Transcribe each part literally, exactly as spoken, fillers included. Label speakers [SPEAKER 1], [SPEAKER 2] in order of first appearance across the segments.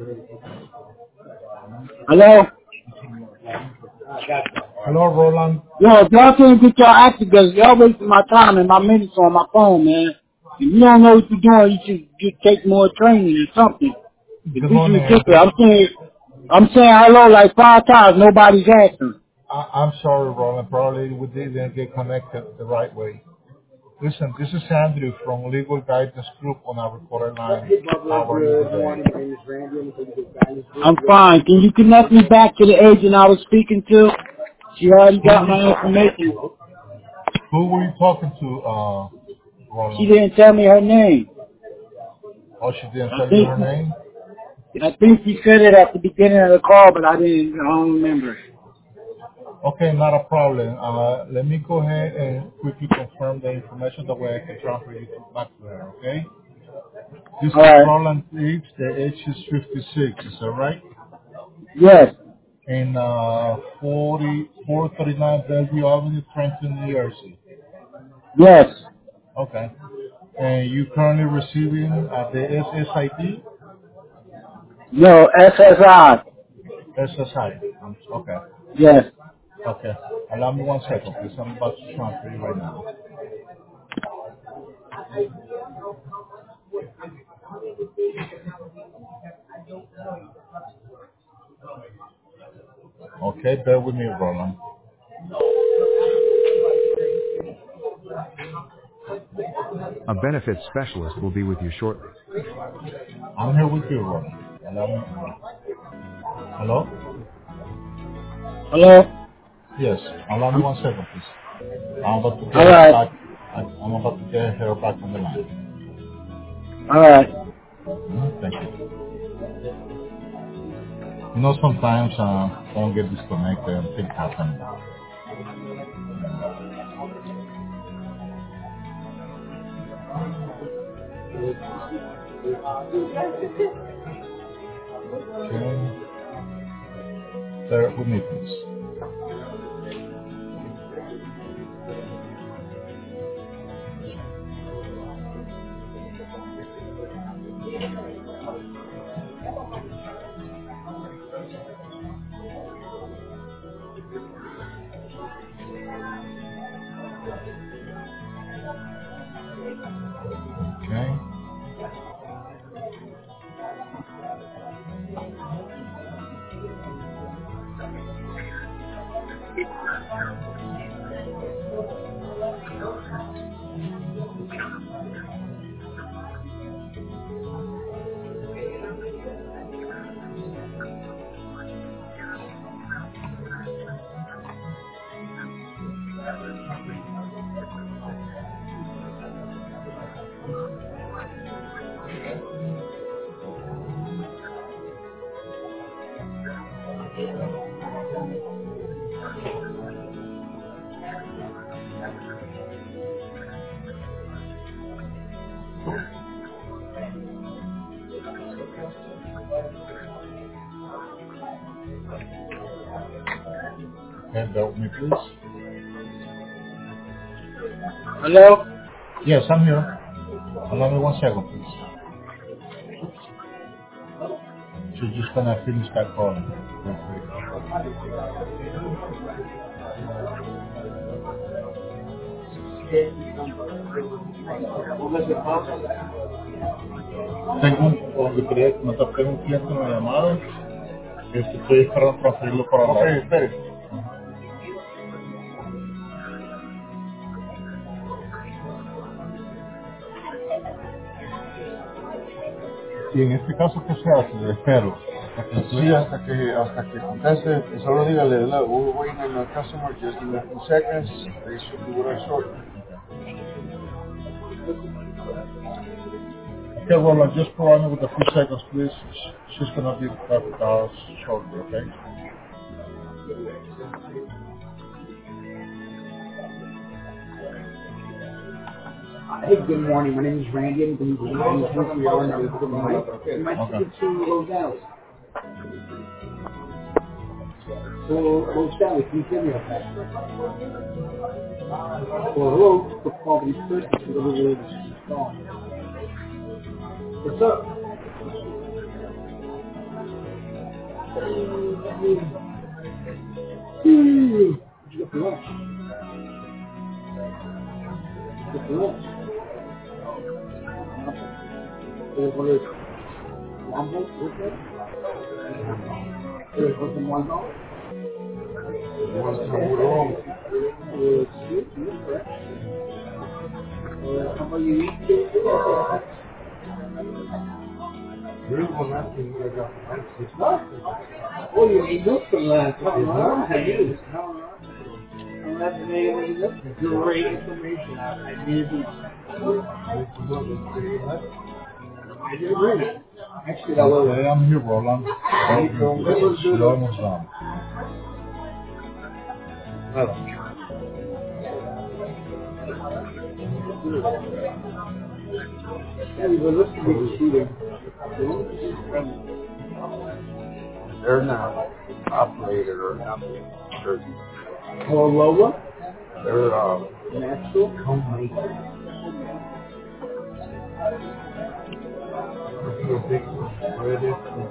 [SPEAKER 1] Hello?
[SPEAKER 2] Hello, Roland.
[SPEAKER 1] Yo, if y'all can't get y'all act together, y'all wasting my time and my minutes on my phone, man. If you don't know what you're doing, you should just take more training or something. If
[SPEAKER 2] Good
[SPEAKER 1] this is
[SPEAKER 2] morning,
[SPEAKER 1] ridiculous,
[SPEAKER 2] Andrew.
[SPEAKER 1] I'm saying, I'm saying hello like five times, nobody's answering.
[SPEAKER 2] I, I'm sorry, Roland. Probably we didn't get connected the right way. Listen, this is Andrew from Legal Guidance Group on our recorded line. How are you today?
[SPEAKER 1] I'm fine. Can you connect me back to the agent I was speaking to? She already
[SPEAKER 2] Who
[SPEAKER 1] got
[SPEAKER 2] were
[SPEAKER 1] my
[SPEAKER 2] you,
[SPEAKER 1] information.
[SPEAKER 2] who were you talking to, uh,
[SPEAKER 1] She
[SPEAKER 2] Roland?
[SPEAKER 1] didn't tell me her name.
[SPEAKER 2] Oh, she didn't
[SPEAKER 1] I
[SPEAKER 2] tell you
[SPEAKER 1] think
[SPEAKER 2] her name?
[SPEAKER 1] I think she said it at the beginning of the call, but I didn't. I don't remember.
[SPEAKER 2] Okay, not a problem. Uh, let me go ahead and quickly confirm the information that way I can transfer you to- back to her, okay? This
[SPEAKER 1] All
[SPEAKER 2] is
[SPEAKER 1] right.
[SPEAKER 2] Roland Reeves. The age is fifty-six. Is that right?
[SPEAKER 1] Yes.
[SPEAKER 2] In uh, forty four thirty-nine Bellevue Avenue, Trenton, New Jersey.
[SPEAKER 1] Yes.
[SPEAKER 2] Okay. And you currently receiving uh, the S S I D?
[SPEAKER 1] No. S S I.
[SPEAKER 2] S S I. Um, okay.
[SPEAKER 1] Yes.
[SPEAKER 2] Okay. Allow me one second, please. I'm about to transfer you right now. Okay, bear with me, Roland.
[SPEAKER 3] A benefits specialist will be with you shortly.
[SPEAKER 2] I'm here with you, Roland. Allow me. Hello?
[SPEAKER 1] Hello.
[SPEAKER 2] Yes. Allow me one second, please. I'm about to
[SPEAKER 1] All
[SPEAKER 2] get her
[SPEAKER 1] right.
[SPEAKER 2] back. I- I'm about to get her back on the line.
[SPEAKER 1] All right.
[SPEAKER 2] Mhm, thank you. You know, sometimes uh, phone get disconnected and things happen. Okay. Bear with me, please. Okay. Okay, bear with me, please.
[SPEAKER 1] Hello.
[SPEAKER 2] Yes, I'm here. Allow me one second, please. She's just gonna finish that call real quick. Tengo un, como que quería comentar, tengo un cliente en la llamada. Este, estoy esperando transferirlo para la... Ok, espere. Y en este caso, ¿qué se hace? Le espero. Hasta que
[SPEAKER 4] Sí, hasta que hasta que conteste, solo dígale, look, we're waiting on the customer, just give me a few seconds, they should be with us shortly.
[SPEAKER 2] Okay, Roland, just provide me with a few seconds, please. She's gonna be back with us shortly, okay?
[SPEAKER 5] Hey, good morning. My name is Randy. I'm going to be management. We are in our good line. Am I
[SPEAKER 2] Okay.
[SPEAKER 5] speaking to Rosales? So, Rosales, can you hear me okay? Well, hello, for quality person, for the little phone. What's up? Did you get for lunch? Get for lunch? There's one of those wombos with it? There's one from one dollar?
[SPEAKER 4] One tiburón.
[SPEAKER 5] Uh, sweet, yes, correct. Uh, how about you eat?
[SPEAKER 4] Really one last thing I got. It's
[SPEAKER 5] Oh, you ate this from last time. All right. I'm not making this. Great information. I did it. I did it. Actually, that was.
[SPEAKER 2] Okay, I'm here, Roland. Slow us down.
[SPEAKER 5] Yeah, we were listening to shooting.
[SPEAKER 4] They're not operated or not. They're,
[SPEAKER 5] Lola?
[SPEAKER 4] they're uh,
[SPEAKER 5] Natural?
[SPEAKER 4] homemade. They're big breaded and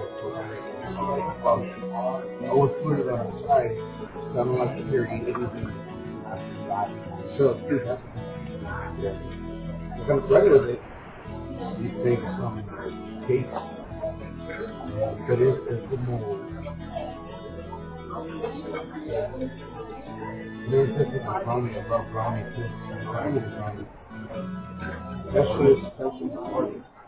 [SPEAKER 4] I would put it on the side. So I don't like to hear eat anything.
[SPEAKER 5] So, good.
[SPEAKER 4] Yeah. What kind of bread is it? You take some like cake. But it's, it's the more. There's different brownie about brownie too. Brownie brownie. That's what it's special for.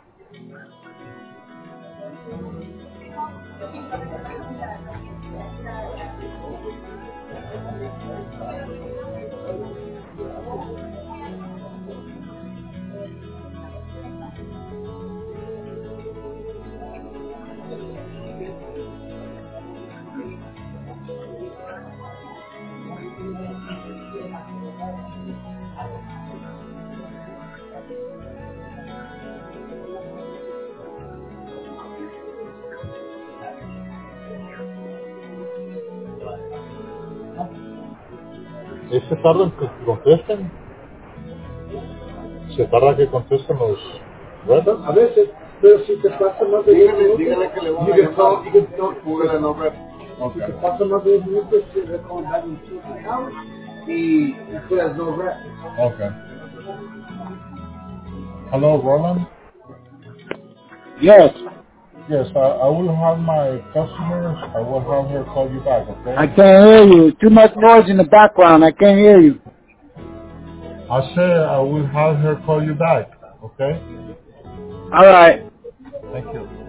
[SPEAKER 2] ¿Se tardan que contesten? ¿Se tarda que contesten los retos?
[SPEAKER 5] A veces, pero si te pasa más de diez minutos,
[SPEAKER 4] Dígale que le van a
[SPEAKER 5] you can
[SPEAKER 4] llamar.
[SPEAKER 5] talk, you can talk,
[SPEAKER 4] Póngale no rep.
[SPEAKER 5] si te pasa más de diez minutos, they're calling back in two hours, y tú has no rep.
[SPEAKER 2] Okay. Hello, Roland?
[SPEAKER 1] Yes.
[SPEAKER 2] Yes, I, I will have my customers, I will have her call you back, okay?
[SPEAKER 1] I can't hear you. Too much noise in the background. I can't hear you.
[SPEAKER 2] I said I will have her call you back, okay?
[SPEAKER 1] All right.
[SPEAKER 2] Thank you.